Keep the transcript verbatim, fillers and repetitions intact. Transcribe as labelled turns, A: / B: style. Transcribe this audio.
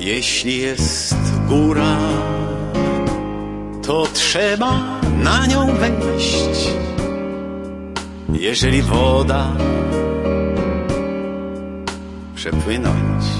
A: Jeśli jest góra, to trzeba na nią wejść. Jeżeli woda, przepłynąć.